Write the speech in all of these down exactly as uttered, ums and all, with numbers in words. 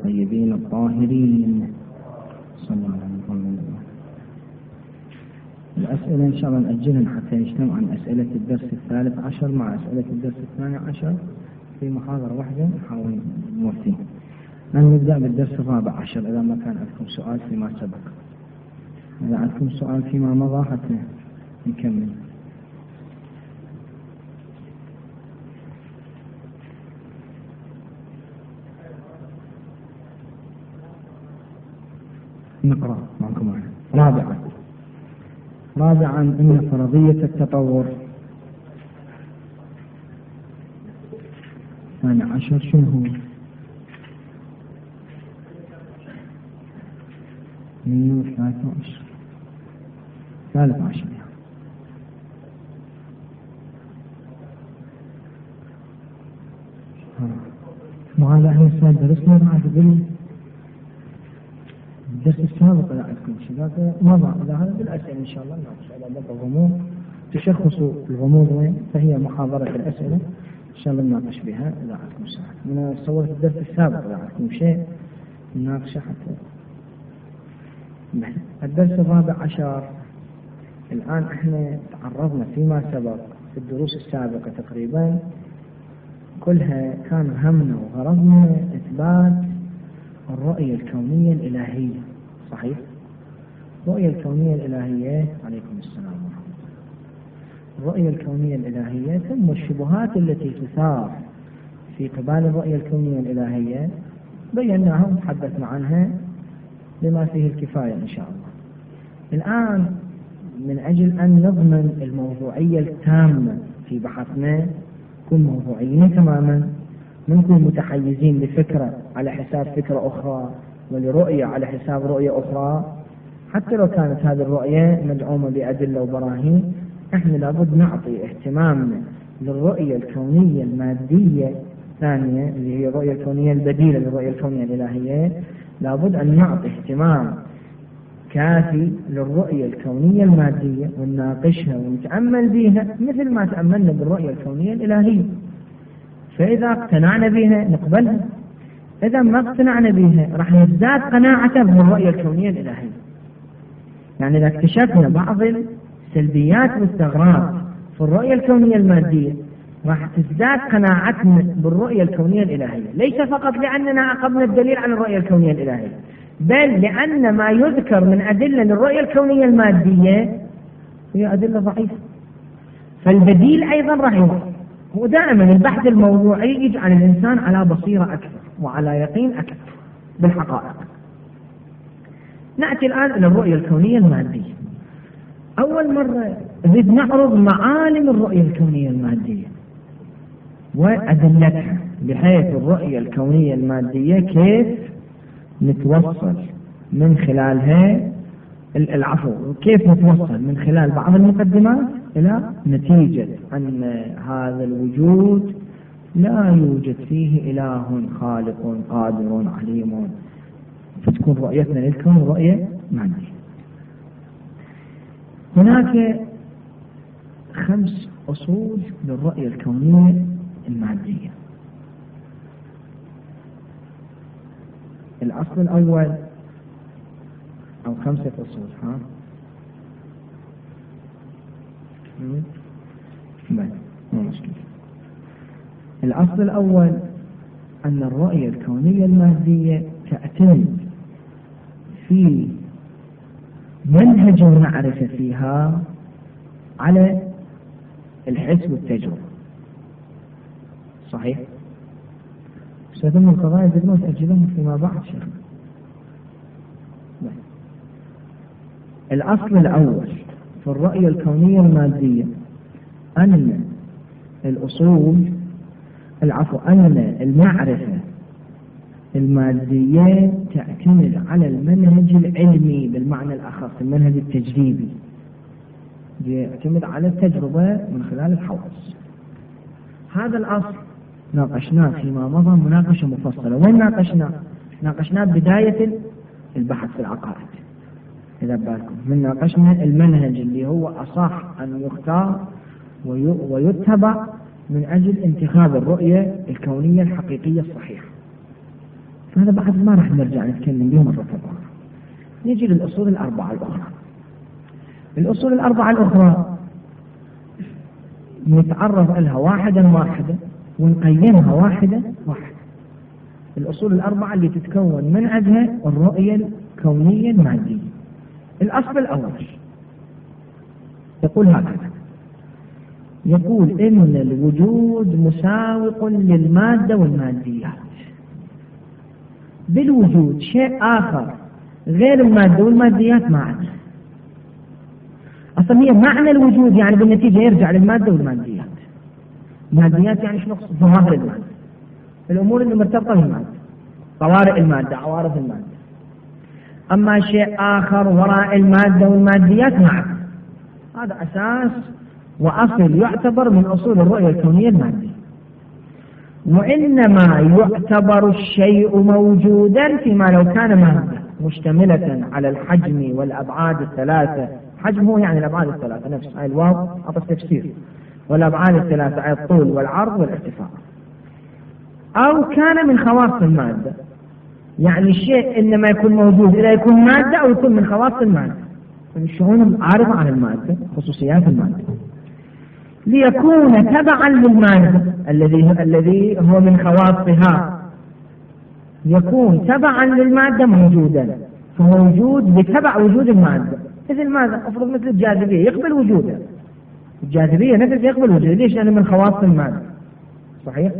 الطيبين الطاهرين صلى الله عليه وسلم. الأسئلة إن شاء الله نأجلها حتى نجتمع عن أسئلة الدرس الثالث عشر مع أسئلة الدرس الثاني عشر في محاضرة واحدة نحاول نوفيها. نبدأ بالدرس الرابع عشر إذا ما كان عندكم سؤال فيما سبق. إذا عندكم سؤال فيما مضى حتى نكمل. نقرأ معكم معنا. رابعا رابعا إن فرضية التطور. ثاني عشر شنو هو؟ مئة وثلاثة عشر ثالث عشر وهذا احنا السنة درسنا بعد بال الدرس السابق إذا عندكم شباب مضى. إذا هذا بالأسئلة إن شاء الله نناقش على باب الغموض تشخصوا الغموض وين، فهي محاضرة الأسئلة إن شاء الله نناقش بها إذا عندكم سؤال. أنا صورت الدرس السابق إذا عندكم شيء نناقشه حتى. الدرس الرابع عشر الآن احنا تعرضنا فيما سبق في الدروس السابقة تقريبا كلها كان همنا وغرضنا إثبات الرؤية الكونية الإلهية. صحيح؟ الرؤية الكونية الإلهية عليكم السلام ورحمة الله. الرؤية الكونية الإلهية ثم الشبهات التي تثار في قبال الرؤية الكونية الإلهية بيناها وتحدثنا عنها بما فيه الكفاية إن شاء الله. الآن من أجل أن نضمن الموضوعية التامة في بحثنا نكون موضوعيين تماما، نكون متحيزين لفكرة على حساب فكرة أخرى ولرؤية على حساب رؤية أخرى، حتى لو كانت هذه الرؤية مدعومة بأدلة وبراهين. احنا لابد نعطي اهتمامنا للرؤية الكونية المادية الثانية اللي هي الرؤية الكونية البديلة للرؤية الكونية الإلهية. لابد أن نعطي اهتمام كافي للرؤية الكونية المادية ونناقشها ونتأمل بها مثل ما تأملنا بالرؤية الكونية الإلهية. فإذا اقتنعنا بها نقبلها، إذا ما اقتنعنا بها راح نزداد قناعة بالرؤية الكونية الإلهية. يعني إذا اكتشفنا بعض السلبيات والثغرات في الرؤية الكونية المادية راح تزداد قناعتنا بالرؤية الكونية الإلهية، ليس فقط لأننا أخذنا الدليل عن الرؤية الكونية الإلهية، بل لأن ما يذكر من أدلة للرؤية الكونية المادية هي أدلة ضعيفة. فالبديل أيضا راح يوقف. ودائما البحث الموضوعي يجعل الإنسان على بصيرة أكثر وعلى يقين أكثر بالحقائق. نأتي الآن إلى الرؤية الكونية المادية. أول مرة نريد نعرض معالم الرؤية الكونية المادية وأدلتها، بحيث الرؤية الكونية المادية كيف نتوصل من خلالها العفو كيف نتوصل من خلال بعض المقدمات إلى نتيجة أن هذا الوجود لا يوجد فيه إله خالق قادر عليم، فتكون رؤيتنا للكون رؤية مادية. هناك خمس أصول للرؤية الكونية المادية. الأصل الأول أو خمسة أصول ها بس مو مشكلة. الأصل الأول أن الرؤية الكونية المادية تعتمد في منهج المعرفة فيها على الحس والتجربة. صحيح؟ سيتم القضايا بدون تأجيلهم فيما بعد شيخ. الأصل الأول في الرؤية الكونية المادية أن الأصول العفو أن المعرفة المادية تعتمد على المنهج العلمي بالمعنى الأخص، المنهج التجريبي يعتمد على التجربة من خلال الحواس. هذا الأصل ناقشناه فيما مضى مناقشة مفصلة. وين ناقشناه؟ ناقشناه بداية البحث في العقائد. إذا بالكم من ناقشنا المنهج اللي هو أصح أن يختار ويتبع من أجل انتخاب الرؤية الكونية الحقيقية الصحيحة. هذا بعد ما راح نرجع نتكلم به مرة أخرى. نجي للأصول الأربعة الأخرى. الأصول الأربعة الأخرى نتعرف لها واحدا واحدا ونقيمها واحدا واحدا. الأصول الأربعة اللي تتكون من عندها الرؤية الكونية المادية. الأصل الأول يقول هكذا، يقول إن الوجود مساوق للمادة والماديات. بالوجود شيء آخر غير المادة والماديات ما عنده. أصلا هي معنى الوجود يعني بالنتيجة يرجع للمادة والماديات. الماديات يعني شنو؟ ظواهر المادة، الأمور اللي مرتبطة بالمادة، طوارئ المادة، عوارض المادة. أما شيء آخر وراء المادة والماديات ما عنده. هذا أساس وأصل يعتبر من أصول الرؤية الكونية المادية. وإنما يعتبر الشيء موجودا فيما لو كان مادة مشتملة على الحجم والأبعاد الثلاثة. حجم هو يعني الأبعاد الثلاثة نفس هاي الواو أعطى التفسير، والأبعاد الثلاثة أي الطول والعرض والارتفاع. أو كان من خواص المادة، يعني الشيء إنما يكون موجود إذا يكون مادة أو يكون من خواص المادة، من الشؤون العارضة عن المادة، خصوصيات المادة، ليكون تبعا للمادة الذي الذي هو من خواصها، يكون تبعا للمادة موجودا، فهو وجود بتبع وجود المادة. مثل ماذا؟ أفرض مثل الجاذبية يقبل وجودها، الجاذبية نفسها يقبل وجودها. ليش؟ لأنه من خواص المادة. صحيح؟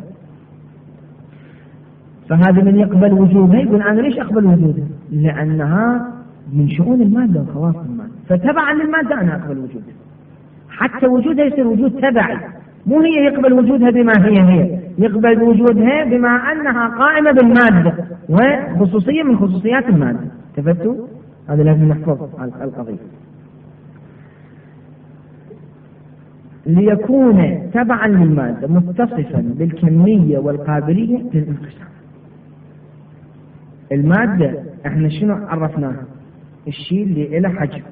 فهذا من يقبل وجودها يقول أنا ليش أقبل وجودها؟ لأنها من شؤون المادة وخواص المادة، فتبعا للمادة أنا أقبل وجودها. حتى وجودها يصير وجود تبعي، مو هي يقبل وجودها بما هي هي، يقبل وجودها بما أنها قائمة بالمادة وخصوصية من خصوصيات المادة. تفتوا؟ هذا لازم نحفظ القضية. ليكون تبعا للمادة متصفا بالكمية والقابلية للانقسام. المادة احنا شنو عرفناها؟ الشيء اللي له حجم.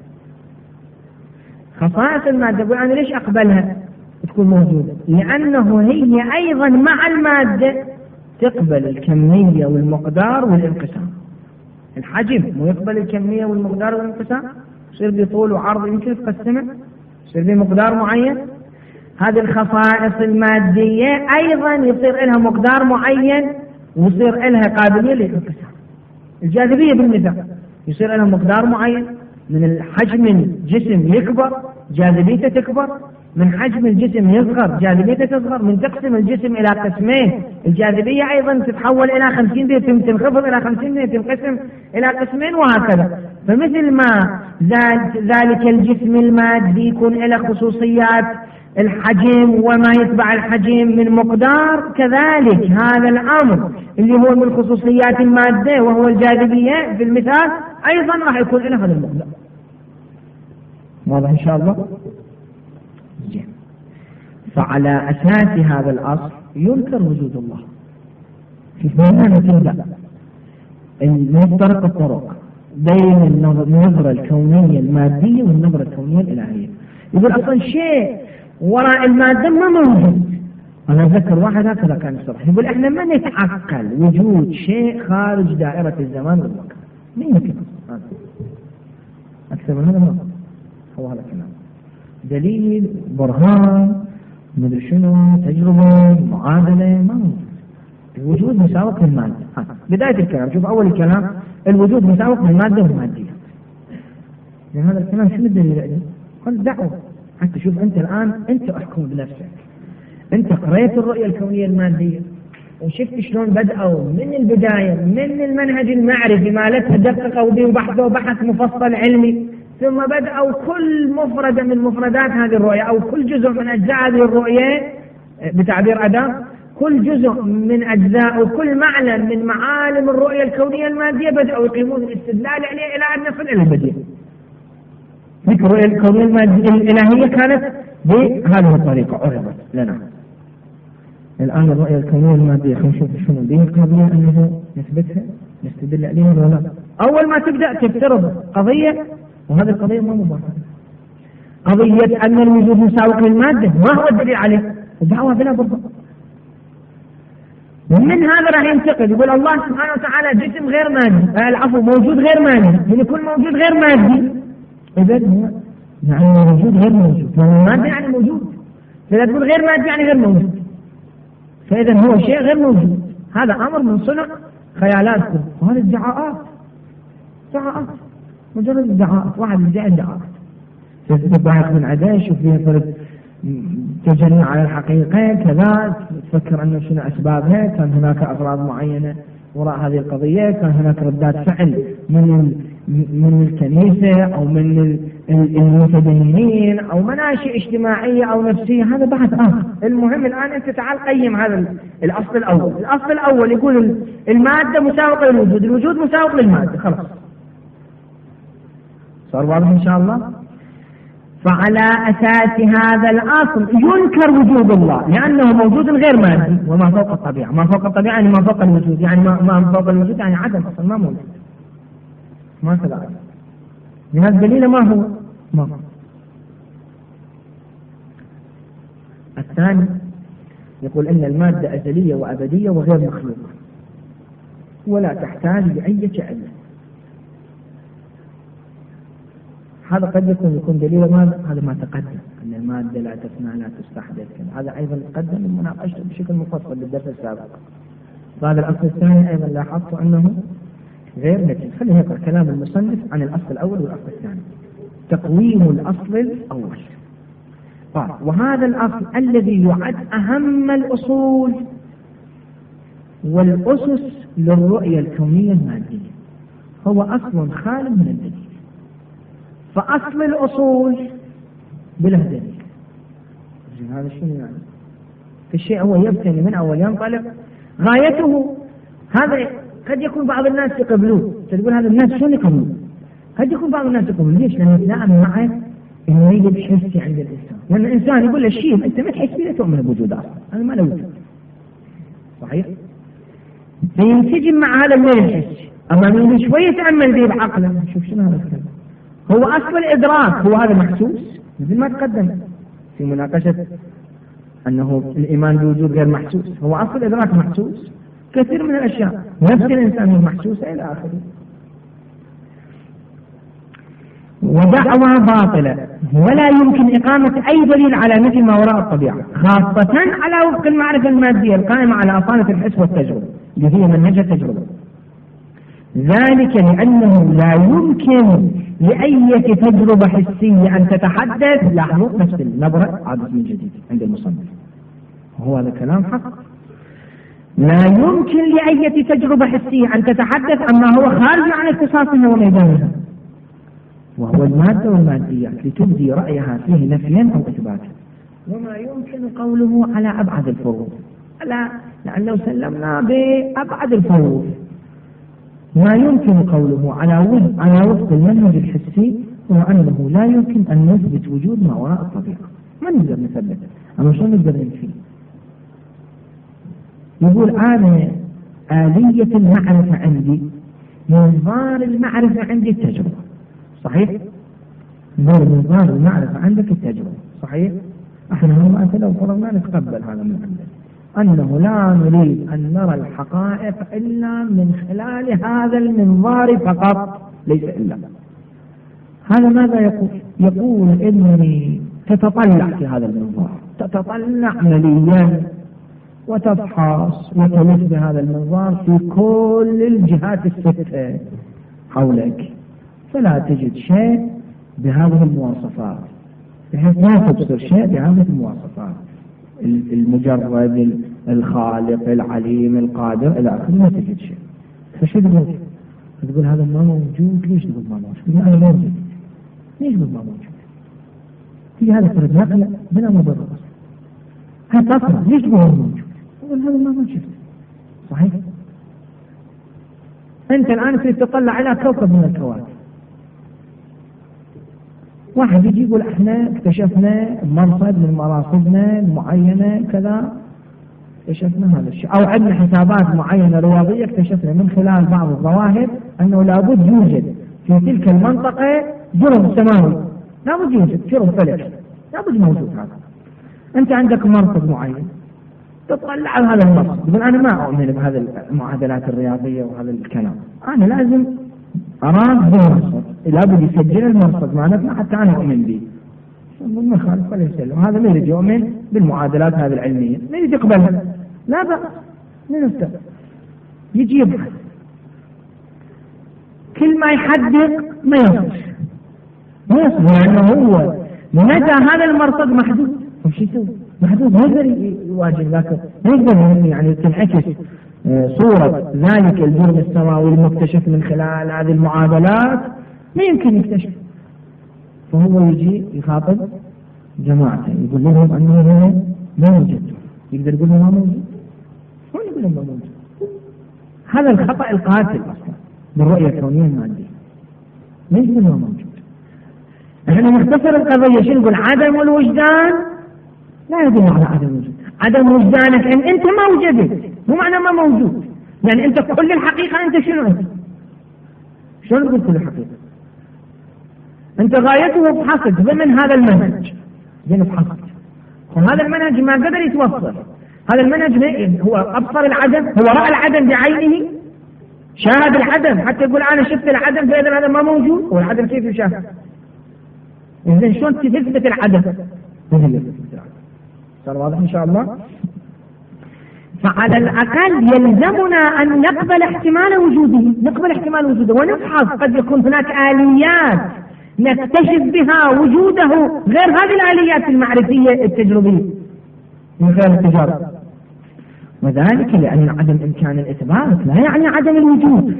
خصائص المادة يقول أنا ليش أقبلها تكون موجودة؟ لأنه هي أيضا مع المادة تقبل الكمية والمقدار والانقسام. الحجم مو يقبل الكمية والمقدار والانقسام، يصير بطول وعرض يمكن تقسمه، يصير بمقدار معين. هذه الخصائص المادية أيضا يصير لها مقدار معين ويصير لها قابلية للانقسام. الجاذبية بالمثال يصير لها مقدار معين، من الحجم الجسم يكبر جاذبيته تكبر، من حجم الجسم يصغر جاذبيته تصغر، من تقسم الجسم إلى قسمين الجاذبية أيضا تتحول إلى خمسين بالمئة، تنخفض إلى خمسين بالمئة، تنقسم إلى قسمين وهكذا. فمثل ما ذلك الجسم المادي يكون له خصوصيات الحجم وما يتبع الحجم من مقدار، كذلك هذا الأمر اللي هو من خصوصيات المادة وهو الجاذبية في المثال أيضا راح يكون له هذا المقدار. واضح إن شاء الله؟ جيد. فعلى أساس هذا الأصل ينكر وجود الله. في هنا نتبع المفترق الطرق بين النظرة الكونية المادية والنظرة الكونية الإلهية. يقول أصلا شيء وراء المادة ما موجود. أنا أذكر واحد هكذا كان يصرح يقول إحنا ما نتعقل وجود شيء خارج دائرة الزمان والمكان. مين يمكن أكثر من هذا؟ ما هو هذا الكلام دليل برهان مدري شنو تجربة معادلة ما موجود. الوجود مساوق للمادة. بداية الكلام شوف أول الكلام الوجود مساوق للمادة والمادية. يعني هذا الكلام شنو الدليل عليه؟ قال دعوة. حتى شوف أنت الآن أنت أحكم بنفسك. أنت قرأت الرؤية الكونية المادية وشفت شلون بدأوا من البداية من المنهج المعرفي ما لا تدققوا به وبحثوا بحث مفصل علمي، ثم بدأوا كل مفردة من مفردات هذه الرؤية أو كل جزء من أجزاء هذه الرؤية بتعبير أداة، كل جزء من أجزاء وكل معلم من معالم الرؤية الكونية المادية بدأوا يقيمون الاستدلال عليه إلى أن نصل إلى البديع. ذكر الرؤية الكونية المادية الإلهية كانت بهذه الطريقة عرضت لنا. الآن الرؤية الكونية المادية خلينا نشوف شنو به القضية أنه نثبتها نستدل عليها ولا لا. أول ما تبدأ تفترض قضية، وهذه القضية ما مباشرة، قضية أن الوجود مساوق للمادة ما هو الدليل عليه؟ الدعوة بلا بالضبط. من هذا راح ينتقد يقول الله سبحانه وتعالى جسم غير مادي، العفو موجود غير مادي، من يكون موجود غير مادي إذا هو يعني موجود غير موجود، مادي يعني موجود، فإذا تقول غير مادي يعني غير موجود، فإذا هو شيء غير موجود. هذا أمر من صنع خيالاتكم، وهذه ادعاءات ادعاءات مجرد ادعاءات، واحد يدعي ادعاءات تتبعك من عداش وفيها فرق تجني على الحقيقة كذا، تفكر أنه شنو أسبابها، كان هناك أغراض معينة وراء هذه القضية، كان هناك ردات فعل من من الكنيسة أو من المتدينين أو مناشئ اجتماعية أو نفسية، هذا بحث آخر. المهم الآن أنت تعال قيم هذا الأصل الأول. الأصل الأول يقول المادة مساوقة للوجود، الوجود مساوق للمادة، خلاص صار واضح إن شاء الله. فعلى أساس هذا الأصل ينكر وجود الله لأنه موجود غير مادي وما فوق الطبيعة. ما فوق الطبيعة يعني ما فوق الوجود، يعني ما, ما فوق الوجود يعني عدم أصلا، ما موجود، ما تلعب. لهذا الدليل ما هو ما هو. الثاني يقول إن المادة أزلية وأبدية وغير مخلوقة ولا تحتاج لأي علة. هذا قد يكون يكون دليل ماذا؟ هذا ما تقدم أن المادة لا تفنى لا تستحدث، هذا أيضا تقدم المناقشة بشكل مفصل بالدرس السابق. وهذا الأصل الثاني أيضا لاحظت أنه غير نتيجة. خلينا نقرأ كلام المصنف عن الأصل الأول والأصل الثاني. تقويم الأصل الأول قال: وهذا الأصل الذي يعد أهم الأصول والأسس للرؤية الكونية المادية هو أصل خال من الدليل. فأصل الأصول بلا دليل. هذا شنو يعني؟ الشيء هو يبتني من أول ينطلق غايته. هذا قد يكون بعض الناس يقبلوه، تقول هذا الناس شنو يقبلوه؟ قد يكون بعض الناس يقبلوه. ليش؟ لأنه يتلائم معه إنه يجب حسي عند الإنسان، لأن الإنسان يقول له شيء أنت ما تحس فيه تؤمن بوجود أصلا، هذا ما له وجود. صحيح؟ فينسجم مع هذا الميل الحسي، أما من شوية يتأمل ذي بعقله شوف شنو هذا الكلام. هو أصل الإدراك هو هذا محسوس مثل ما تقدم في مناقشة أنه الإيمان بوجود غير محسوس. هو أصل الإدراك محسوس، كثير من الأشياء نفس الإنسان هو محسوس إلى آخره. ودعوى باطلة ولا يمكن إقامة أي دليل على نفي ما وراء الطبيعة، خاصة على وفق المعرفة المادية القائمة على أصالة الحس والتجربة اللي هي منهج التجربة. ذلك لأنه لا يمكن لأي تجربة حسية أن تتحدث. لاحظوا نفس النبرة عادت من جديد عند المصنف، وهو هذا كلام حق. لا يمكن لأي تجربة حسية أن تتحدث عما هو خارج عن اختصاصها وميدانها، وهو المادة والماديات، لتبدي رأيها فيه نفيا أو إثباتا. وما يمكن قوله على أبعد الفروض، لا لأن لو سلمنا بأبعد الفروض ما يمكن قوله على وفق على وفق المنهج الحسي هو أنه لا يمكن أن نثبت وجود ما وراء الطبيعة. ما نقدر نثبته، أما شو نقدر ننفيه؟ يقول أنا آلية المعرفة عندي، منظار المعرفة عندي التجربة. صحيح؟ منظار المعرفة عندك التجربة. صحيح؟ احنا هم أنت لو فرضنا نتقبل هذا من عندنا أنه لا نريد أن نرى الحقائق إلا من خلال هذا المنظار فقط، ليس إلا. هذا ماذا يقول؟ يقول إنني تتطلع في هذا المنظار، تتطلع مليا وتفحص وتلف بهذا المنظار في كل الجهات الستة حولك، فلا تجد شيء بهذه المواصفات، بحيث لا تبصر شيء بهذه المواصفات، المجرد الخالق العليم القادر إلى آخره، ما تجد شيء. فشو تقول؟ تقول هذا ما موجود. ليش تقول ما موجود؟ تقول أنا موجود. ليش تقول ما موجود؟ تيجي هذا فرد نقلة بلا مبرر. هذا أصلا ليش تقول موجود؟ تقول هذا ما موجود. صحيح؟ أنت الآن تريد تطلع على كوكب من الكواكب، واحد يجي يقول احنا اكتشفنا مرصد من مراصدنا المعينة كذا، اكتشفنا هذا الشيء، او عندنا حسابات معينة رياضية اكتشفنا من خلال بعض الظواهر انه لابد يوجد في تلك المنطقة جرم سماوي، لابد يوجد جرم فلكي، لابد موجود هذا. انت عندك مرصد معين، تطلع على هذا المرصد تقول أنا ما أؤمن بهذه المعادلات الرياضية وهذا الكلام، أنا لازم أراد بالمرصد، لابد يسجل المرصد معناتنا حتى أنا أؤمن به. ما خالف ولا يسلم، هذا ما يريد يؤمن بالمعادلات هذه العلمية، ما يريد يقبلها، لا بأس من السبب يجي يبحث، كل ما يحدق ما يصل ما يصل لأنه هو مدى هذا المرصد محدود، وش يسوي؟ محدود، ما يقدر يواجه ذاك، ما يقدر يعني تنعكس صورة ذلك الجرم السماوي المكتشف من خلال هذه المعادلات، ما يمكن يكتشف. فهو يجي يخاطب جماعته يقول لهم أنه هو ما موجود، يقدر يقول لهم ما موجود؟ شلون يقول لهم ما موجود؟ هذا الخطأ القاتل أصلا بالرؤية الكونية المادية، ما يقول لهم موجود. احنا نختصر القضية شو نقول؟ عدم الوجدان لا يدل على عدم الوجود، عدم وجدانك ان انت ما وجدت مو معنى ما موجود، يعني انت كل الحقيقة انت شنو انت؟ شلون نقول كل الحقيقة؟ انت غايته بحثك ضمن هذا المنهج، زين بحثك، وهذا المنهج ما قدر يتوصل، هذا المنهج هو ابصر العدم، هو رأى العدم بعينه، شاهد العدم حتى يقول انا شفت العدم فاذا العدم ما موجود، والعدم كيف يشاهد؟ إذن شلون تثبت العدم؟ صار واضح إن شاء الله؟ فعلى الأقل يلزمنا أن نقبل احتمال وجوده، نقبل احتمال وجوده ونفحص، قد يكون هناك آليات نكتشف بها وجوده غير هذه الآليات المعرفية التجريبية من خلال التجارب، وذلك لأن عدم إمكان الإثبات لا يعني عدم الوجود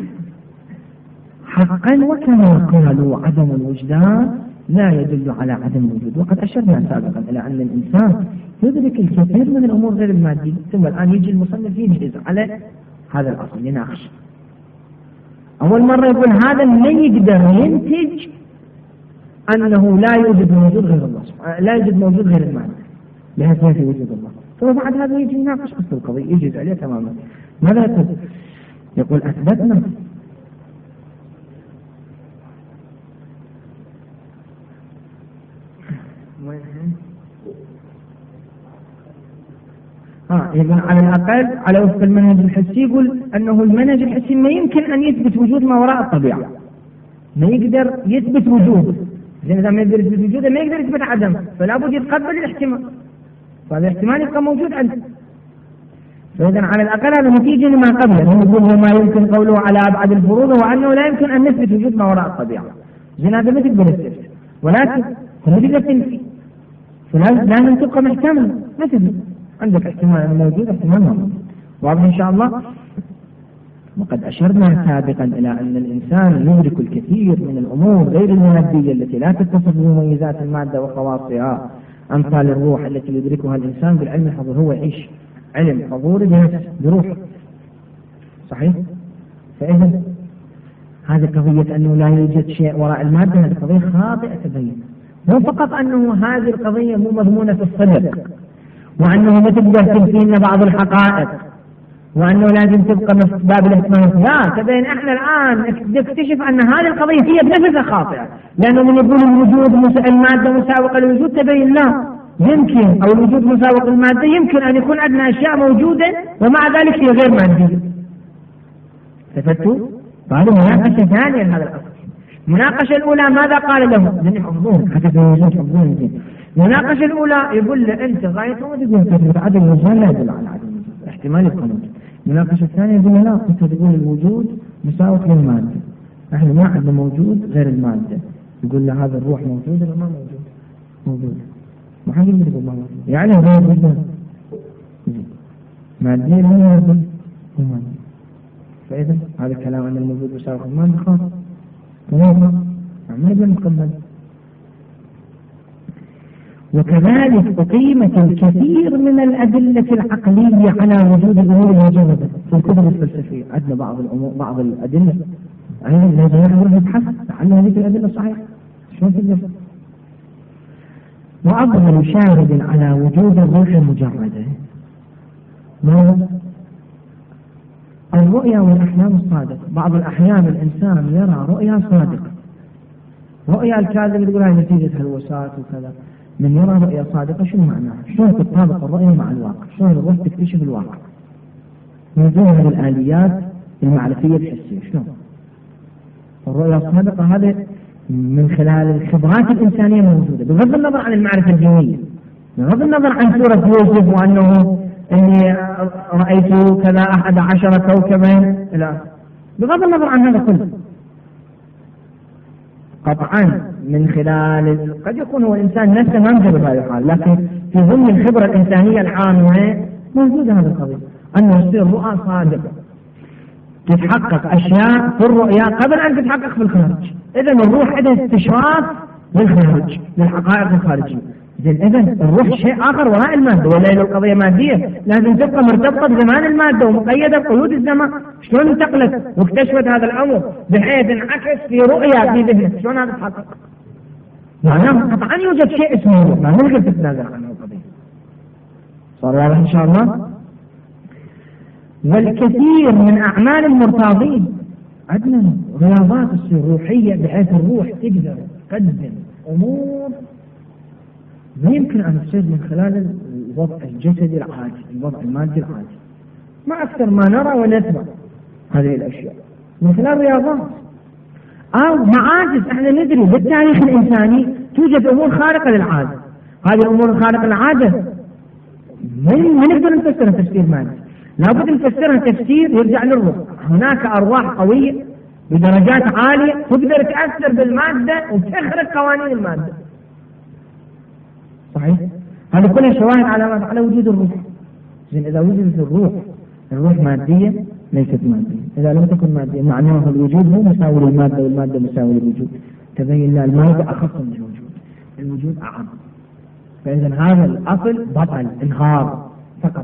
حقا، وكما قالوا عدم الوجدان لا يدل على عدم الوجود. وقد أشرنا سابقا إلى أن الإنسان يدرك الكثير من الأمور غير المادية، ثم الآن يجي المصنف يجهز على هذا الأصل يناقش. أول مرة يقول هذا ما يقدر ينتج أنه لا يوجد موجود غير الله، لا يوجد موجود غير المادة بحيث ما في وجود الله، ثم بعد هذا يجي يناقش قصة القضية يجهز عليه تماما. ماذا يقول؟ يقول أثبتنا ها يقول على الأقل على وفق المنهج الحسي، يقول أنه المنهج الحسي ما يمكن أن يثبت وجود ما وراء الطبيعة، ما يقدر يثبت وجود، لأن إذا ما يقدر يثبت وجوده ما يقدر يثبت عدم، فلا بد يتقبل الاحتمال، فهذا الاحتمال يبقى موجود عنده. فإذا على الأقل هذا نتيجة لما قبله، يقول ما يمكن قوله على أبعد الفروض هو أنه لا يمكن أن نثبت وجود ما وراء الطبيعة، زين هذا ما تقدر تثبت، ولكن ما تقدر تنفي، فلازم تبقى محتمل، ما تثبت عندك احتمال موجود احتمال موجود. واضح إن شاء الله؟ وقد أشرنا سابقا إلى أن الإنسان يدرك الكثير من الأمور غير المادية التي لا تتصف بمميزات المادة وخواصها، أمثال الروح التي يدركها الإنسان بالعلم الحضور، هو يعيش علم حضوري بنفسه بروح، صحيح؟ فإذا هذه قضية أنه لا يوجد شيء وراء المادة هذه قضية خاطئة تبين، مو فقط أنه هذه القضية مو مضمونة في الصدق، وأنه ما تقدر تنفي لنا بعض الحقائق، وأنه لازم تبقى في باب الاحتمال، لا تبين احنا الآن نكتشف أن هذه القضية هي بنفسها خاطئة، لأنه من يقول الوجود المادة مساوقة للوجود تبين لا يمكن، أو الوجود مساوق للمادة يمكن أن يكون عندنا أشياء موجودة ومع ذلك هي غير مادية. ثبتوا؟ قالوا مناقشة ثانية لهذا الأصل. المناقشة الأولى ماذا قال له؟ لأن يحفظون حتى في الوجود يحفظون. المناقشة الأولى يقول له أنت غايته ما تقول تثبت عدم الوجود لا يدل على عدم الوجود، احتمال يكون موجود. المناقشة الثانية يقول له لا أنت تقول الوجود مساوق للمادة، احنا ما عندنا موجود غير المادة. يقول له هذا الروح موجود ولا ما موجود؟ موجود. ما حد يقدر يقول ما موجود، يعني هو موجود ماديا ولا موجود؟ مادي. فإذا هذا الكلام أن الموجود مساوق للمادة خاطئ، تمام، ما نقدر نتقبل. وكذلك أقيمت الكثير من الأدلة العقلية على وجود الأمور الموجودة في الكتب الفلسفية. عندنا بعض الأمور بعض الأدلة أيضا لازم نحن نبحث عن هذه الأدلة الصحيحة. شلون تقدر؟ وأفضل شاهد على وجود الروح المجردة ما الرؤيا والأحلام الصادقة. بعض الأحيان الإنسان يرى رؤيا صادقة، رؤيا الكاذب يقول هاي نتيجة هلوسات وكذا، من يرى رؤيا صادقة شو معناها؟ شلون تتطابق الرؤيا مع الواقع؟ شلون الروح تكتشف الواقع؟ من دون هذه الآليات المعرفية الحسية شلون؟ الرؤيا الصادقة هذا من خلال الخبرات الإنسانية الموجودة بغض النظر عن المعرفة الدينية، بغض النظر عن سورة يوسف وأنه إني رأيت كذا أحد عشر كوكبا لا، بغض النظر عن هذا كله قطعا من خلال قد يكون هو الإنسان نفسه ما انجب بهذه الحال، لكن في ضمن الخبرة الإنسانية العامة موجودة هذه القضية أنه يصير رؤى صادقة تتحقق أشياء في الرؤيا قبل أن تتحقق في الخارج. إذن الروح عندها استشراف للخارج للحقائق الخارجية. إذن الروح شيء آخر وراء المادة، ولا لو القضية مادية لازم تبقى مرتبطة بزمان المادة ومقيدة بقيود الزمان. شلون انتقلت واكتشفت هذا الأمر بحيث انعكس في رؤيا في ذهنك؟ شلون هذا تحقق؟ معناه قطعا يوجد شيء اسمه روح، ما نقدر نتنازل عنه القضية. صار واضح إن شاء الله؟ والكثير من أعمال المرتاضين عندنا رياضات تصير روحية بحيث الروح تقدر تقدم أمور ما يمكن أن تصير من خلال الوضع الجسدي العادي، الوضع المادي العادي. ما أكثر ما نرى ونسمع هذه الأشياء من خلال رياضات أو معاجز. احنا ندري بالتاريخ الإنساني توجد أمور خارقة للعادة، هذه الأمور الخارقة للعادة ما نقدر نفسرها تفسير مادي، لابد نفسرها تفسير يرجع للروح. هناك أرواح قوية بدرجات عالية تقدر تأثر بالمادة وتخرق قوانين المادة. صحيح؟ هذه كلها شواهد علامات على وجود الروح. زين إذا وجدت الروح الروح مادية ليست مادية، إذا لم تكن مادية معناه الوجود مو مساوي للمادة والمادة مساوي للوجود. تبين لا المادة أخف من الوجود، الوجود أعم. فإذا هذا الأصل بطل انهار فقط.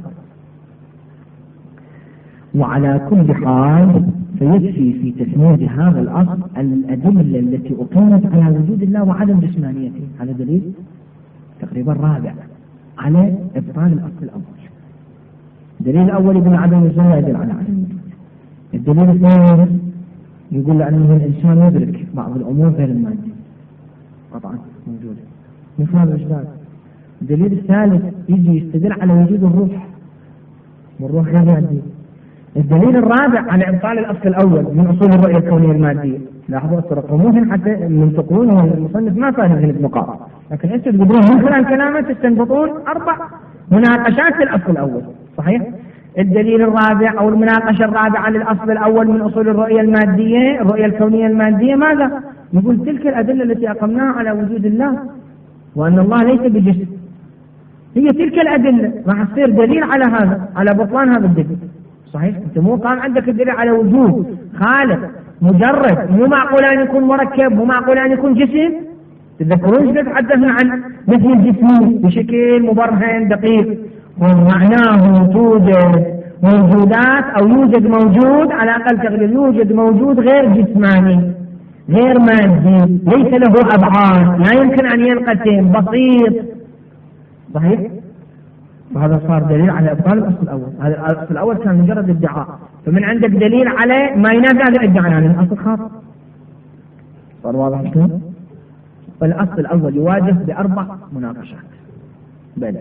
وعلى كل حال فيكفي في تسميد هذا الأصل الأدلة التي أقيمت على وجود الله وعدم جسمانيته. هذا دليل تقريبا رابع على إبطال الأصل الأول. الدليل الأول يقول عدم الوجود لا يدل على عدم الوجود. الدليل الثاني يقول أنه الإنسان يدرك بعض الأمور غير المادية قطعا موجودة مثل هذا الأشياء. الدليل الثالث يجي يستدل على وجود الروح والروح غير مادية. الدليل الرابع على إبطال الأصل الأول من أصول الرؤية الكونية المادية. لاحظوا ترقموهن حتى من تقولون المصنف ما فاهم هذه النقاط، لكن أنتم تقدرون من خلال كلامه تستنبطون أربع مناقشات للأصل الأول. صحيح؟ الدليل الرابع أو المناقشة الرابعة للأصل الأول من أصول الرؤية المادية الرؤية الكونية المادية ماذا؟ يقول تلك الأدلة التي أقمناها على وجود الله وأن الله ليس بجسم، هي تلك الأدلة راح تصير دليل على هذا، على بطلان هذا الدليل. صحيح؟ أنت مو قام عندك الدليل على وجود خالق مجرد، مو معقول أن يكون مركب، مو معقول أن يكون جسم. تذكرون ايش تحدثنا عن مثل الجسم بشكل مبرهن دقيق، ومعناه توجد موجودات أو يوجد موجود على أقل تقدير يوجد موجود غير جسماني غير مادي ليس له أبعاد لا يمكن أن ينقسم بسيط. صحيح؟ وهذا صار دليل على إبطال الأصل الأول. هذا الأصل الأول كان مجرد ادعاء، فمن عندك دليل على ما ينافي هذا الادعاء يعني الأصل خاطئ. صار واضح شلون؟ فالأصل الأول يواجه بأربع مناقشات. بل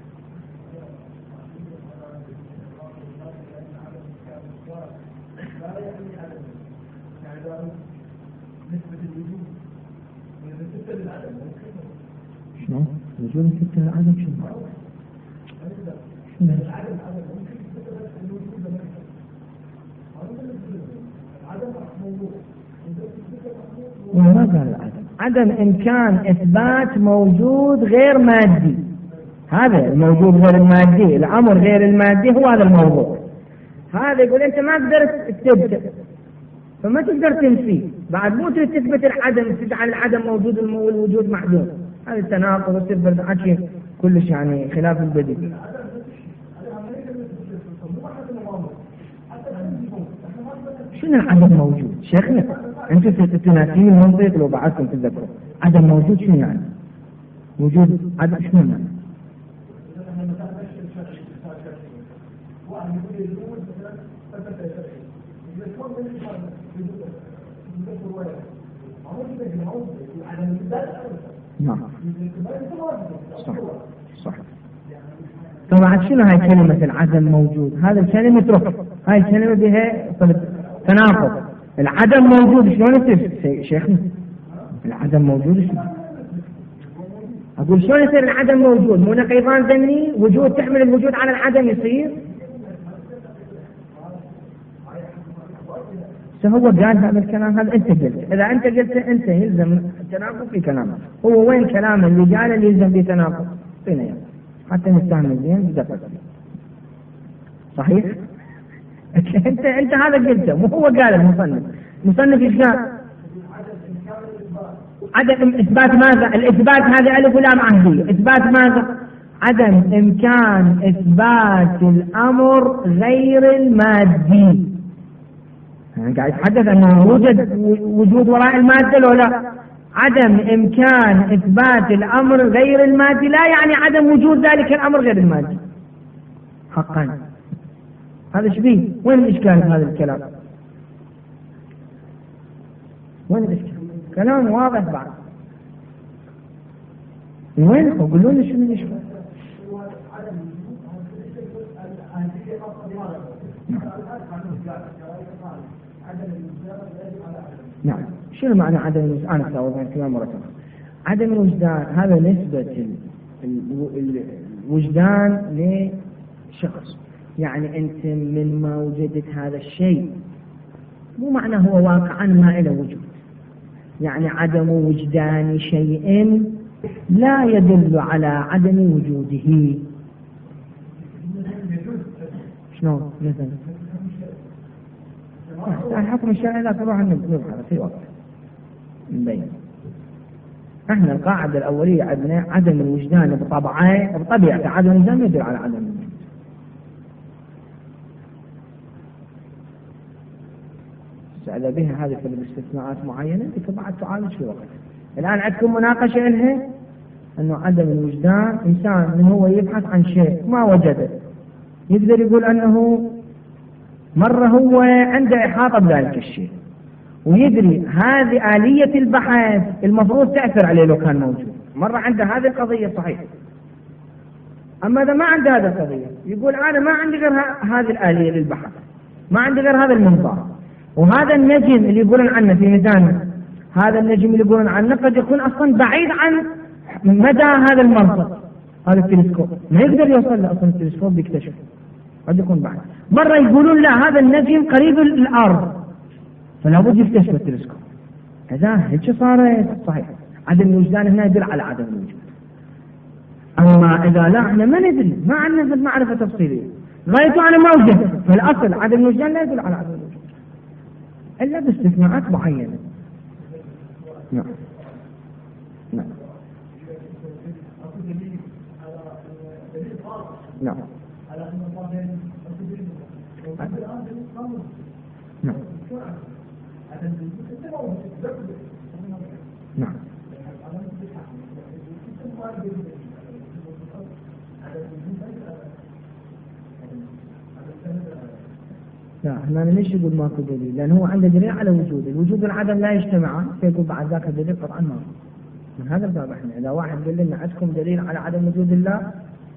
شنو؟ وجود نسبة العدم شنو؟ وما قال العدم، عدم إمكان إثبات موجود غير مادي. هذا الموجود غير المادي، الأمر غير المادي هو هذا الموضوع. هذا يقول أنت ما قدرت تثبت فما تقدر تنفي، بعد مو تثبت العدم تجعل العدم موجود والوجود معدوم. هذا التناقض يصير بالحكي كلش يعني خلاف البديهي. شنو العدم موجود؟ شيخنا انتم تناسين المنطق لو بعدكم تتذكروا عدم موجود شنو يعني؟ وجود عدم شنو يعني؟ نعم صح صح. طبعا شنو هاي كلمة العدم موجود؟ هذا الكلمة اترك، هاي الكلمة بها تناقض. العدم موجود شلون يصير شيخنا؟ العدم موجود شلون؟ أقول شلون يصير العدم موجود؟ مو نقيضان ذني وجود تحمل الوجود على العدم يصير؟ هو قال هذا الكلام، هذا أنت قلت، إذا أنت قلت أنت يلزم تناقض في كلامك. هو وين كلام اللي قال اللي يلزم به تناقض؟ فينا يعني حتى نستعمل زين بدقة. صحيح؟ أنت أنت هذا قلته، مو هو قال المصنف. المصنف إيش قال؟ عدم إثبات ماذا؟ الإثبات هذا ألف ولام عهدية. إثبات ماذا؟ عدم إمكان إثبات الأمر غير المادي. يعني قاعد يتحدث أنه يوجد وجود وراء المادة لو لا؟ عدم إمكان إثبات الأمر غير المادي لا يعني عدم وجود ذلك الأمر غير المادي. حقا هذا شبيه. وين الإشكال في هذا الكلام؟ وين الإشكال؟ كلام واضح بعد. وين قولوا لي شنو الإشكال؟ نعم. شنو معنى عدم الوجدان؟ أنا أتوضح الكلام مرة أخرى. عدم الوجدان هذا نسبة الوجدان لشخص، يعني أنت من ما وجدت هذا الشيء مو معنى هو واقعا ما إلى وجود. يعني عدم وجدان شيء لا يدل على عدم وجوده. شنو مثلا؟ الحكم الشرعي لا تروح نبحث في وقت نبين. احنا القاعدة الأولية عندنا عدم الوجدان بطبعه بطبيعته، عدم الوجدان يدل على عدم الوجود. إذا بها هذه الاستثناءات معينة بعد تعالج في وقت. الآن عندكم مناقشة إنها أنه عدم الوجدان إنسان من هو يبحث عن شيء ما وجده، يقدر يقول أنه مرة هو عنده إحاطة بذلك الشيء ويدري هذه آلية البحث المفروض تأثر عليه لو كان موجود. مرة عنده هذه القضية صحيح. أما إذا ما عنده هذه القضية يقول أنا ما عندي غير هذه الآلية للبحث، ما عندي غير هذا المنظار، وهذا النجم اللي يقولون عنه في ميزانه، هذا النجم اللي يقولون عنه قد يكون أصلا بعيد عن مدى هذا المنطق. هذا التلسكوب ما يقدر يوصل له أصلا، التلسكوب بيكتشف قد يكون بعيد. مرة يقولون لا هذا النجم قريب الأرض فلا بد يكتشف التلسكوب. هذا هيك صارت صحيح. عدم الوجدان هنا يدل على عدم الوجود. أما إذا لا احنا ما ندري، ما عندنا معرفة تفصيلية، غايته أنا ما وجدت، فالأصل عدم الوجدان لا يدل على عدم الوجود إلا باستثناءات معينة. نعم نعم نعم نعم نعم لا احنا ليش نقول ماكو دليل؟ لأنه هو عنده دليل على وجود، الوجود والعدم لا يجتمعان، فيقول بعد ذاك الدليل قطعا ما. من هذا الباب احنا إذا واحد قال لنا عندكم دليل على عدم وجود الله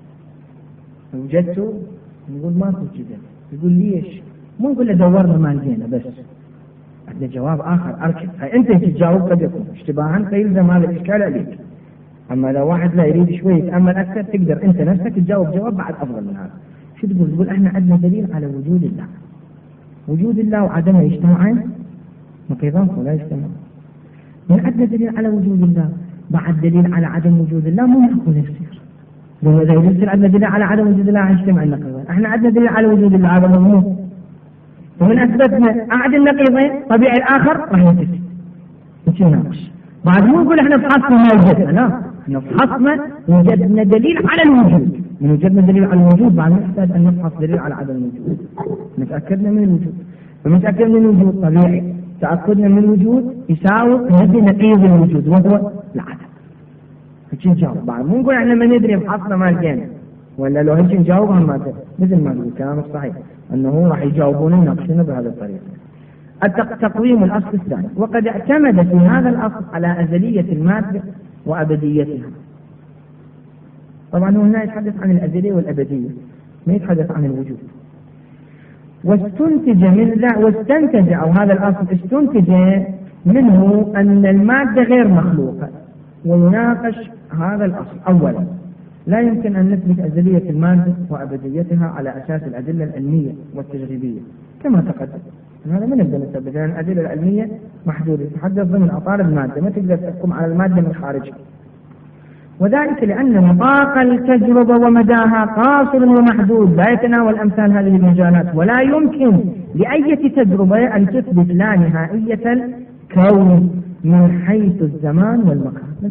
وجدته نقول ماكو كذا، يقول ليش؟ مو نقول له دورنا ما لقينا بس. عندنا جواب آخر أركب، أنت تجاوب قد يكون اشتباها فيلزم هذا الإشكال عليك. أما لو واحد لا يريد شوي يتأمل أكثر تقدر أنت نفسك تجاوب جواب بعد أفضل من هذا. شو تقول؟ تقول احنا عندنا دليل على وجود الله، وجود الله وعدمه يجتمعان؟ نقيضان ولا يجتمعان. من عندنا دليل على وجود الله بعد دليل على عدم وجود الله مو يكون يصير. لو إذا يصير عندنا دليل على عدم وجود الله يجتمع النقيضين، احنا عندنا دليل على وجود الله هذا مضمون. ومن أثبتنا أحد النقيضين طبيعي الآخر راح ينتفي. نتناقش. بعد مو نقول احنا فحصنا ما وجدنا، لا، احنا فحصنا وجدنا دليل على الوجود. من وجدنا دليل على الوجود بعد نحتاج أن نفحص دليل على عدم الوجود. نتأكدنا من الوجود. فمتأكد من الوجود طبيعي. تأكدنا من الوجود يساوي نفي نقيض الوجود وهو العدم. هيك نجاوب. بعد مو نقول احنا ما ندري فحصنا ما لقينا. ولا لو هيك نجاوبها ما مثل ما نقول الكلام الصحيح أنه راح يجاوبون يناقشون بهذه الطريقة. تقويم الأصل الثاني. وقد اعتمد في هذا الأصل على أزلية المادة وأبديتها. طبعا هو هنا يتحدث عن الأزلية والأبدية، ما يتحدث عن الوجود. واستنتج من ذا واستنتج أو هذا الأصل استنتج منه أن المادة غير مخلوقة، ويناقش هذا الأصل. أولا، لا يمكن أن نثبت أزلية المادة وأبديتها على أساس الأدلة العلمية والتجريبية كما تقدم. هذا ما نقدر نثبت، لأن الأدلة العلمية محدودة، تتحدث ضمن أطار المادة، ما تقدر تحكم على المادة من خارجها. وذلك لأن نطاق التجربة ومداها قاصر ومحدود، لا يتناول أمثال هذه المجالات، ولا يمكن لأي تجربة أن تثبت لا نهائية الكون من حيث الزمان والمكان،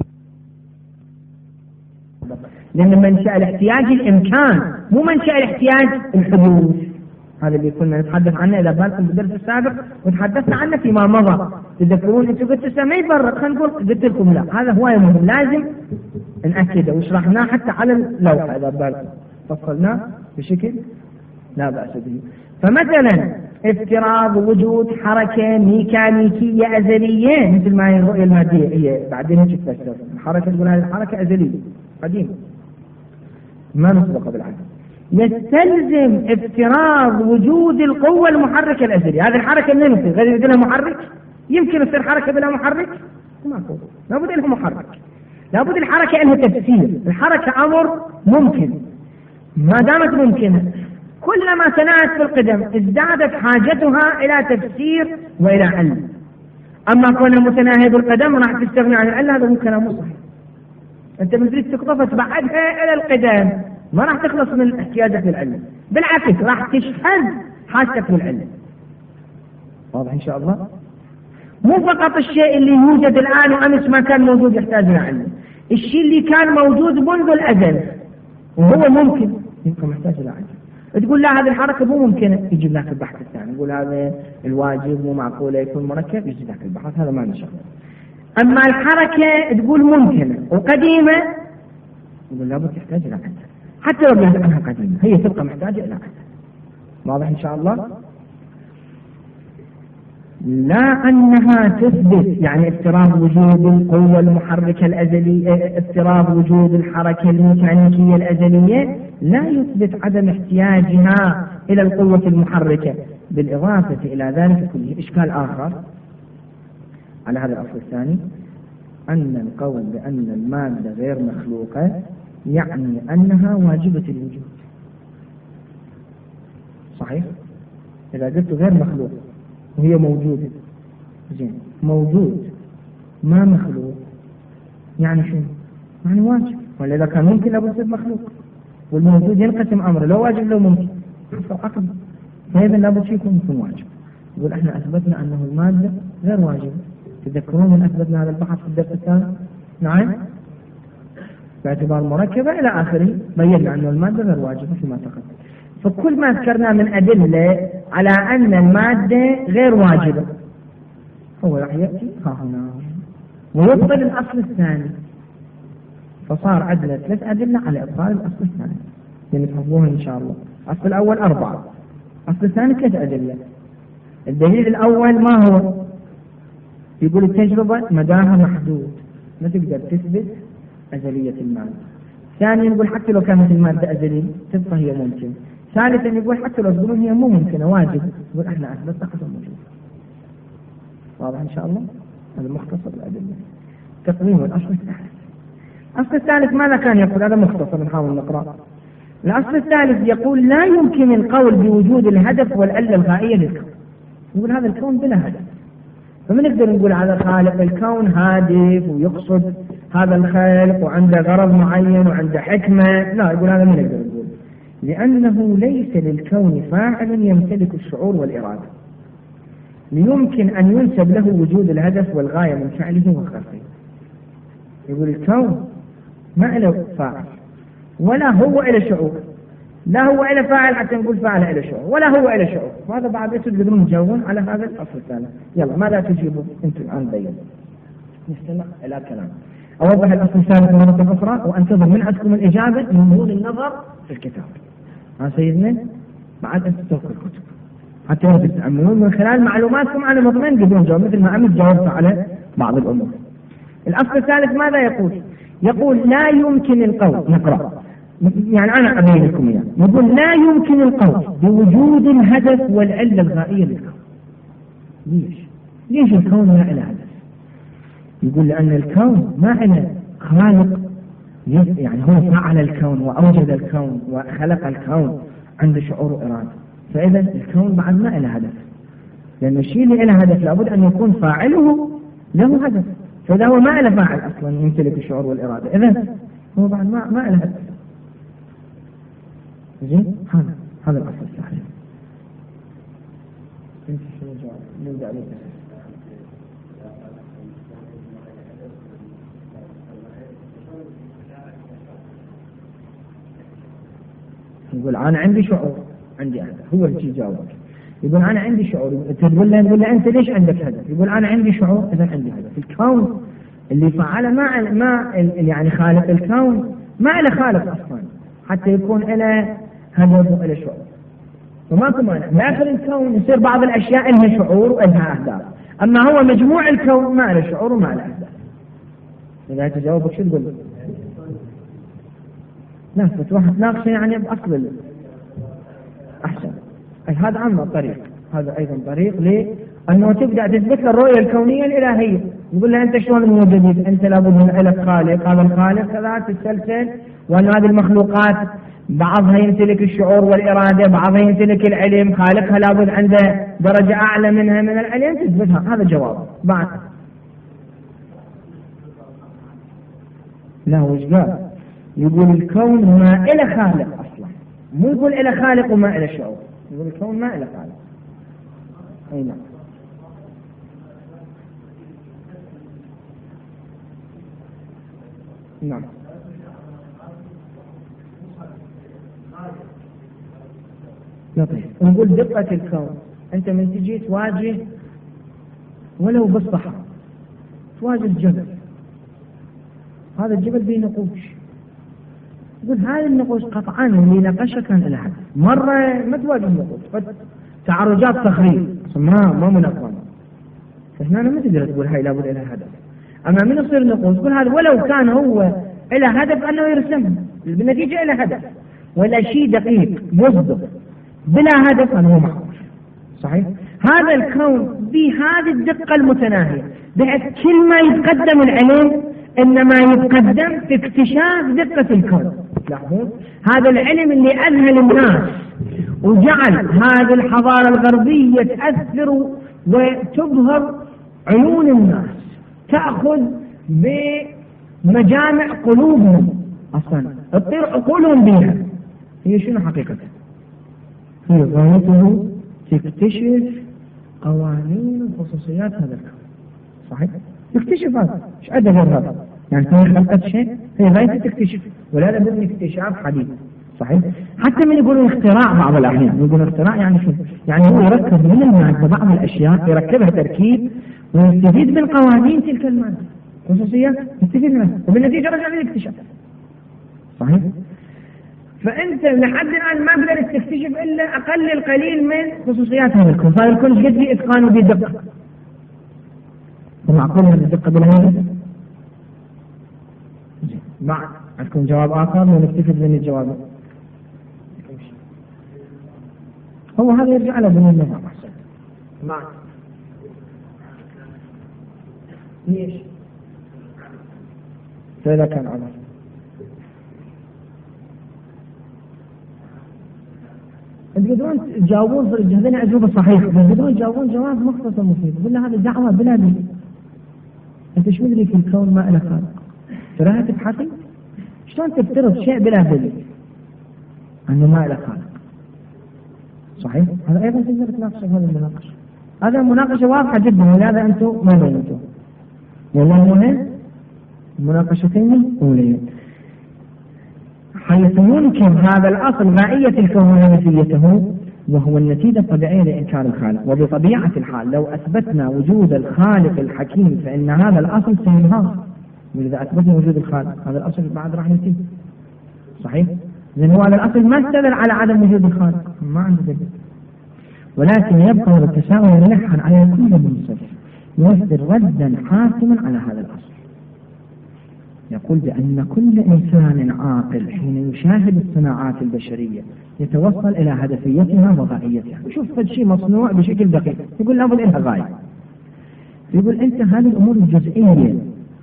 لأن منشأ الاحتياج الإمكان مو منشأ الاحتياج الحدوث. هذا اللي كنا نتحدث عنه إذا بالكم بالدرس السابق وتحدثنا عنه فيما مضى. تذكرون أنتم قلت ما يبرر، خلينا نقول قلت لكم لا، هذا هو مهم لازم نأكده وشرحناه حتى على اللوحة إذا بالكم فصلناه بشكل لا بأس به. فمثلا افتراض وجود حركة ميكانيكية أزلية مثل ما هي الرؤية المادية، هي بعدين تفسر الحركة، تقول هذه الحركة أزلية قديمة ما نسبق بالعكس، يستلزم افتراض وجود القوة المحركة الأزلية. هذه الحركة منين تصير؟ غير يقول لها محرك؟ يمكن تصير حركة بلا محرك؟ ما أقول، لابد لها محرك، لابد الحركة لها تفسير. الحركة أمر ممكن، ما دامت ممكنة كلما تناهت في القدم ازدادت حاجتها إلى تفسير وإلى علم. أما كون المتناهي بالقدم راح تستغني عن العلم، هذا ممكن مو صحيح. أنت من تريد تقطفها تبعدها إلى القدم ما راح تخلص من احتياجك للعلم، بالعكس راح تشحذ حاجتك للعلم. واضح إن شاء الله؟ مو فقط الشيء اللي يوجد الآن وأمس ما كان موجود يحتاج إلى علم، الشيء اللي كان موجود منذ الأزل وهو ممكن يبقى محتاج إلى علم. تقول لا هذه الحركة مو ممكنة، يجي لك البحث الثاني، يقول هذا الواجب مو معقولة يكون مركب، يجي لك البحث، هذا ما نشغل. أما الحركة تقول ممكنة وقديمة، يقول لابد تحتاج إلى علم، حتى لو قلت أنها قديمة هي تبقى محتاجة إلى علم. واضح إن شاء الله؟ لا أنها تثبت يعني افتراض وجود القوة المحركة الأزلية، افتراض وجود الحركة الميكانيكية الأزلية لا يثبت عدم احتياجها إلى القوة المحركة. بالإضافة إلى ذلك كله إشكال آخر على هذا الأصل الثاني، أن القول بأن المادة غير مخلوقة يعني أنها واجبة الوجود. صحيح؟ إذا قلت غير مخلوق وهي موجودة، زين موجود ما مخلوق يعني شو؟ يعني واجب، ولا إذا كان ممكن لابد يصير مخلوق، والموجود ينقسم أمره لو واجب لو ممكن حسب عقل، فإذا لابد شيء يكون يكون واجب. يقول احنا أثبتنا أنه المادة غير واجبة. تذكرون من أثبتنا هذا البحث في الدرس الثاني؟ نعم، باعتبار مركبة إلى آخره بينا أن المادة غير واجبة فيما تقدم. فكل ما ذكرنا من أدلة على أن المادة غير واجبة هو راح يأتي ها هنا ويبطل الأصل الثاني، فصار عندنا ثلاث أدلة على إبطال الأصل الثاني يعني تحفظوها إن شاء الله. الأصل الأول أربعة، الأصل الثاني ثلاث أدلة. الدليل الأول ما هو؟ يقول التجربة مداها محدود، ما تقدر تثبت أزلية المادة. ثانيا يقول حتى لو كانت المادة أزلية تبقى هي ممكن. ثالثا يقول حتى لو تقولون هي مو ممكنة واجب، يقول احنا أثبتنا عدم وجود. واضح إن شاء الله؟ هذا مختصر الأدلة. تقويم الأصل الثالث. الأصل الثالث ماذا كان يقول؟ هذا مختصر نحاول نقرأ. الأصل الثالث يقول لا يمكن القول بوجود الهدف والعلة الغائية للكون. يقول هذا الكون بلا هدف، فما نقدر نقول هذا خالق الكون هادف ويقصد هذا الخلق وعنده غرض معين وعنده حكمة، لا يقول هذا ما نقدر نقول، لأنه ليس للكون فاعل يمتلك الشعور والإرادة ليمكن أن ينسب له وجود الهدف والغاية من فعله وخلقه. يقول الكون ما له فاعل ولا هو إلى شعور، لا هو إلى فاعل حتى نقول فاعل إلى شعور، ولا هو إلى شعور. وهذا بعد تقدرون تجاوبون على هذا الأصل الثاني. يلا ماذا تجيبون أنتم الآن؟ بينوا نستمع إلى كلام. أوضح الأصل الثالث مرة أخرى وأنتظر من عندكم الإجابة من دون النظر في الكتاب. ها سيدنا بعد أن تتركوا الكتب حتى تتأملون من خلال معلوماتكم عن المضمون قدرون جاوب مثل ما أمس جاوبت على بعض الأمور. الأصل الثالث ماذا يقول؟ يقول لا يمكن القول، نقرأ يعني أنا أبين لكم إياه، يقول لا يمكن القول بوجود الهدف والعلة الغائية للكون. ليش؟ ليش الكون ما له هدف؟ يقول لأن الكون ما له خالق، يعني هو فعل الكون وأوجد الكون وخلق الكون، عنده شعور وإرادة، فإذا الكون بعد ما له هدف، لأن الشيء اللي له هدف لابد أن يكون فاعله له هدف، فإذا هو ما له فاعل أصلا يمتلك الشعور والإرادة، إذا هو بعد ما ما له هدف. زين؟ هذا هذا الأصل الصحيح. أنت شنو جواب؟ نبدأ عليك. يقول أنا عندي شعور، عندي هدف، هو اللي يجاوبك. يقول أنا عندي شعور، تقول له تقول له أنت ليش عندك هدف؟ يقول أنا عندي شعور، إذا عندي هدف. الكون اللي فعله ما ما يعني خالق الكون ما له خالق أصلا حتى يكون له هدف وله شعور، وماكو مانع داخل الكون يصير بعض الأشياء لها شعور ولها أهداف، أما هو مجموع الكون ما له شعور وما له أهداف. إذا تجاوبك شو تقول؟ لا تتوهم ناقصة يعني بأصل أحسن. أي هذا عنا طريق، هذا أيضا طريق ليه؟ أنه تبدأ تثبت له الرؤية الكونية الإلهية، يقول له أنت شلون من جديد؟ أنت لابد من لك خالق، هذا الخالق كذا تتسلسل، وأن هذه المخلوقات بعضها يمتلك الشعور والإرادة، بعضها يمتلك العلم، خالقها لابد عنده درجة أعلى منها من العلم، تثبتها. هذا جواب. بعد لا وش قال؟ يقول الكون ما إله خالق أصلا، مو يقول إله خالق وما إله شعور، يقول الكون ما إله خالق. أي نعم. نعم. لطيف. نقول دقة الكون، أنت من تجي تواجه ولو بالصحراء، تواجه جبل، هذا الجبل به نقوش، يقول هذه النقوش قطعا اللي نقشها كان لها هدف. مرة ما تواجه النقوش، تعرجات صخرية ما ما منظمة، فهنا ما تقدر تقول هاي لابد لها هدف. أما من يصير نقوش تقول هذا ولو كان هو له هدف أنه يرسمها، بالنتيجة له هدف، ولا شيء دقيق يصدق بلا هدف أنه معروف. صحيح؟ هذا الكون بهذه الدقة المتناهية، بحيث كل ما يتقدم العلم إنما يتقدم في اكتشاف دقة الكون. لاحظون هذا العلم اللي أذهل الناس وجعل هذه الحضارة الغربية تأثر وتبهر عيون الناس، تأخذ بمجامع قلوبهم، أصلا تطير عقولهم بها. هي شنو حقيقتها؟ هي غايته تكتشف قوانين وخصوصيات هذا الكون. صحيح؟ تكتشف هذا، ايش عندها غير هذا؟ يعني هي خلقت شيء، هي غاية تكتشف، ولا بد من اكتشاف حديث. صحيح؟ حتى من يقولون اختراع بعض الأحيان، يقولون اختراع يعني شو؟ يعني هو يركب من المادة بعض الأشياء، يركبها تركيب ويستفيد من قوانين تلك المادة، خصوصيات يستفيد منها، وبالنتيجة رجع للاكتشاف. صحيح؟ فأنت لحد الآن ما قدرت تكتشف إلا أقل القليل من خصوصيات هذا الكون، فهذا الكون قد في إتقان وبدقة. ومعقول هذه الدقة بالهدف؟ بعد عندكم جواب آخر ونكتفي من الجواب. هو هذا يرجع له بني النظام أحسن. بعد ليش؟ فإذا كان عمر تقدرون تجاوبون في الجهدين أجوبة صحيحة، تقدرون تجاوبون جواب مختصر مفيد. يقول هذا دعوة بلا دليل. أنت شو مدري في الكون ما له خالق؟ تراها تبحثي؟ شلون تفترض شيء بلا دليل أنه ما له خالق؟ صحيح؟ هذا أيضا تقدر تناقش هذا المناقشة. هذا مناقشة واضحة جدا، ولهذا أنتم ما بينتم. والله مهم مناقشتين أولين حيث ينكر هذا الأصل غائية الكون ونفيته، وهو النتيجة الطبيعية لإنكار الخالق. وبطبيعة الحال لو أثبتنا وجود الخالق الحكيم فإن هذا الأصل سينهار، وإذا أثبتنا وجود الخالق هذا الأصل بعد راح ينتهي. صحيح؟ لأن هو هذا الأصل ما استدل على عدم وجود الخالق، ما عنده دليل، ولكن يبقى التساؤل يلحن على كل منصف يصدر ردا حاسما على هذا الأصل. يقول بأن كل إنسان عاقل حين يشاهد الصناعات البشرية يتوصل إلى هدفيتها وغايتها، يشوف هذا الشيء مصنوع بشكل دقيق يقول لابد لها غاية. يقول أنت هذه الأمور الجزئية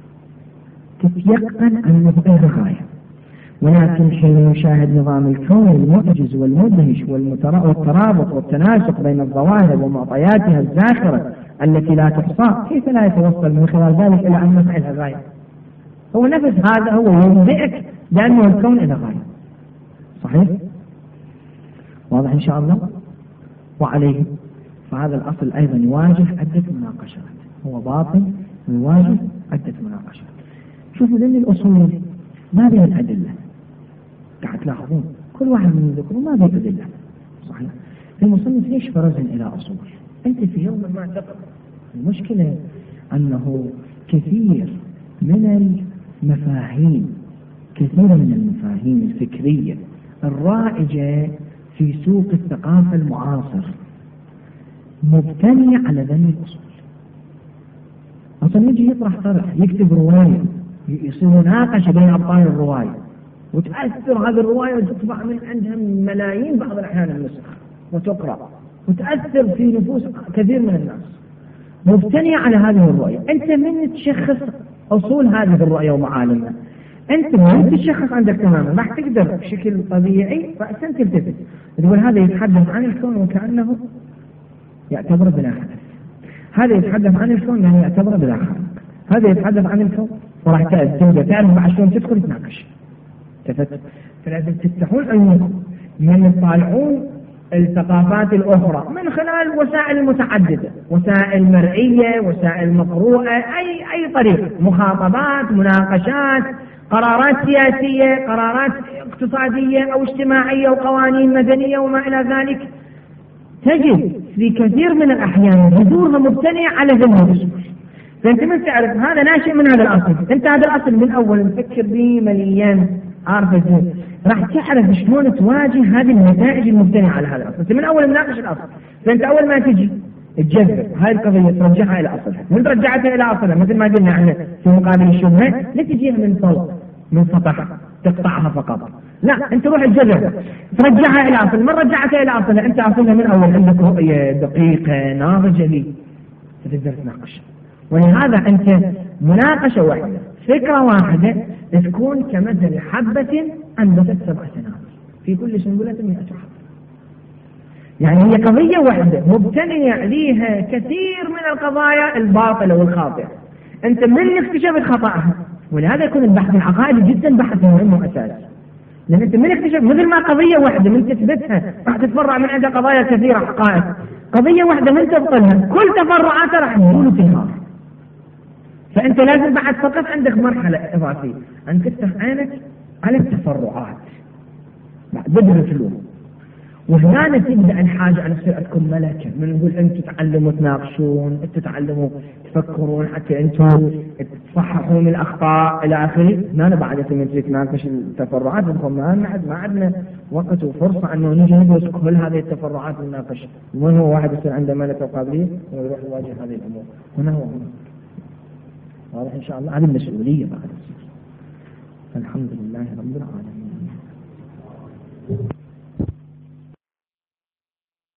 تتيقن أنه لها غاية، ولكن حين يشاهد نظام الكون المعجز والمدهش والترابط والتناسق بين الظواهر ومعطياتها الزاخرة التي لا تحصى، كيف لا يتوصل من خلال ذلك إلى أن لها غاية؟ هو نفس هذا هو ينبئك بأنه الكون له غاية. صحيح؟ واضح إن شاء الله؟ وعليه فهذا الأصل أيضا يواجه عدة مناقشات، هو باطل ويواجه عدة مناقشات. شوفوا ذني الأصول ما بين الأدلة، قاعد تلاحظون كل واحد من ذكره ما بين أدلة. صحيح؟ المصنف ليش فرزن إلى أصول؟ أنت في يوم ما تقرأ. المشكلة أنه كثير من المفاهيم كثير من المفاهيم الفكرية الرائجة في سوق الثقافة المعاصر مبتنية على ذني الأصول. أصلا يجي يطرح طرح، يكتب رواية، يصير مناقشة بين أبطال الرواية، وتأثر هذه الرواية وتطبع من عندها ملايين بعض الأحيان النسخ وتقرأ وتأثر في نفوس كثير من الناس مبتنية على هذه الرؤية. أنت من تشخص أصول هذه الرؤية ومعالمها؟ أنت من تشخص عندك تماما، راح تقدر بشكل طبيعي رأسا تلتفت تقول هذا يتحدث عن الكون وكأنه يعتبر بلا حدث، هذا يتحدث عن الكون يعني يعتبر بلا خالق، هذا يتحدث عن الكون، وراح تبدأ تعرف بعد شلون تدخل تناقش. فلازم تفتحون عيونكم من تطالعون الثقافات الأخرى من خلال وسائل متعددة، وسائل مرئية، وسائل مقروءة، أي أي طريقة، مخاطبات، مناقشات، قرارات سياسية، قرارات اقتصادية أو اجتماعية وقوانين مدنية وما إلى ذلك، تجد في كثير من الأحيان جذورها مبتنية على ذنب الأصول. فأنت من تعرف هذا ناشئ من هذا الأصل، أنت هذا الأصل من أول نفكر به مليان عارفة، راح تعرف شلون تواجه هذه النتائج المبتنية على هذا الأصل. أنت من أول مناقش الأصل، فأنت أول ما تجي تجذب هاي القضية ترجعها إلى أصلها، من رجعتها إلى أصلها مثل ما قلنا احنا في مقابل الشبهة لا تجيها من طلق من سطح تقطعها فقط، لا أنت روح تجذب ترجعها إلى أصل، من رجعتها إلى أصلها أنت أصلها من أول عندك رؤية دقيقة ناضجة لي فتقدر تناقش. ولهذا أنت مناقشة واحدة فكرة واحدة تكون كمثل حبة أنبتت سبع سنابل في كل سنبلة مئة حبة. يعني هي قضية واحدة مبتنية عليها كثير من القضايا الباطلة والخاطئة، أنت من اكتشفت خطأها. ولهذا يكون البحث العقائدي جدا بحث مهم وأساسي، لأن أنت من اكتشف مثل ما قضية واحدة من تثبتها راح تتفرع من عندها قضايا كثيرة حقائق، قضية واحدة من تبطلها كل تفرعاتها راح تكون تنهار. فأنت لازم بعد فقط عندك مرحلة إضافية أن تفتح عينك على التفرعات بعد بدر الفلوم، وهنا تبدأ الحاجة أن تصير عندكم ملكة من نقول أنتم تعلموا تناقشون، أنتم تعلموا تفكرون حتى أنتم تصححون الأخطاء إلى آخره. هنا بعد تمشي تناقش التفرعات ما ما عندنا وقت وفرصة أنه نجي ندرس كل هذه التفرعات ونناقش. وين هو واحد يصير عنده ملكة وقابلية ويروح يواجه هذه الأمور؟ هنا هو هنا. واضح إن شاء الله هذه المسؤولية بعد الصير. الحمد لله رب العالمين.